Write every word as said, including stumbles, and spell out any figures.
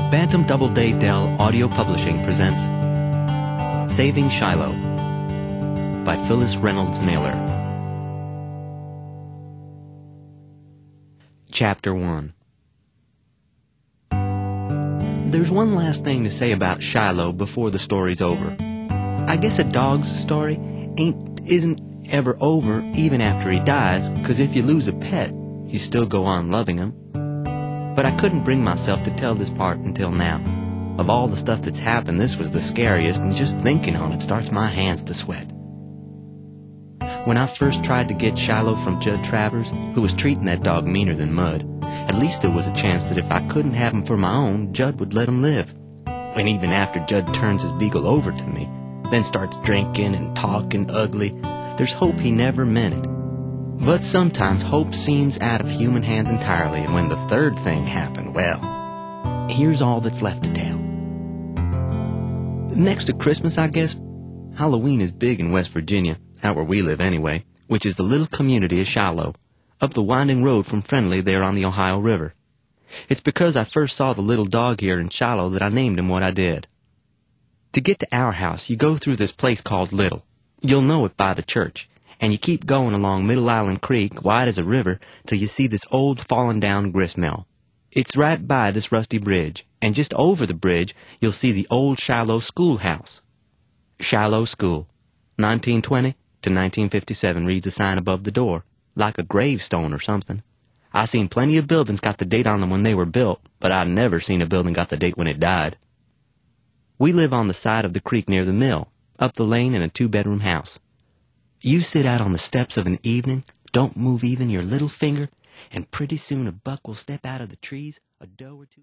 Bantam Doubleday Dell Audio Publishing presents Saving Shiloh by Phyllis Reynolds Naylor. Chapter one. There's one last thing to say about Shiloh before the story's over. I guess a dog's story ain't isn't ever over even after he dies, 'cause if you lose a pet, you still go on loving him. But I couldn't bring myself to tell this part until now. Of all the stuff that's happened, this was the scariest, and just thinking on it starts my hands to sweat. When I first tried to get Shiloh from Judd Travers, who was treating that dog meaner than mud, at least there was a chance that if I couldn't have him for my own, Judd would let him live. And even after Judd turns his beagle over to me, then starts drinking and talking ugly, there's hope he never meant it. But sometimes hope seems out of human hands entirely, and when the third thing happened, well, here's all that's left to tell. Next to Christmas, I guess, Halloween is big in West Virginia, out where we live anyway, which is the little community of Shiloh, up the winding road from Friendly there on the Ohio River. It's because I first saw the little dog here in Shiloh that I named him what I did. To get to our house, you go through this place called Little. You'll know it by the church. And you keep going along Middle Island Creek, wide as a river, till you see this old fallen-down grist mill. It's right by this rusty bridge, and just over the bridge you'll see the old Shiloh schoolhouse. Shiloh School, nineteen twenty to nineteen fifty-seven reads a sign above the door, like a gravestone or something. I seen plenty of buildings got the date on them when they were built, but I never seen a building got the date when it died. We live on the side of the creek near the mill, up the lane in a two-bedroom house. You sit out on the steps of an evening, don't move even your little finger, and pretty soon a buck will step out of the trees, a doe or two.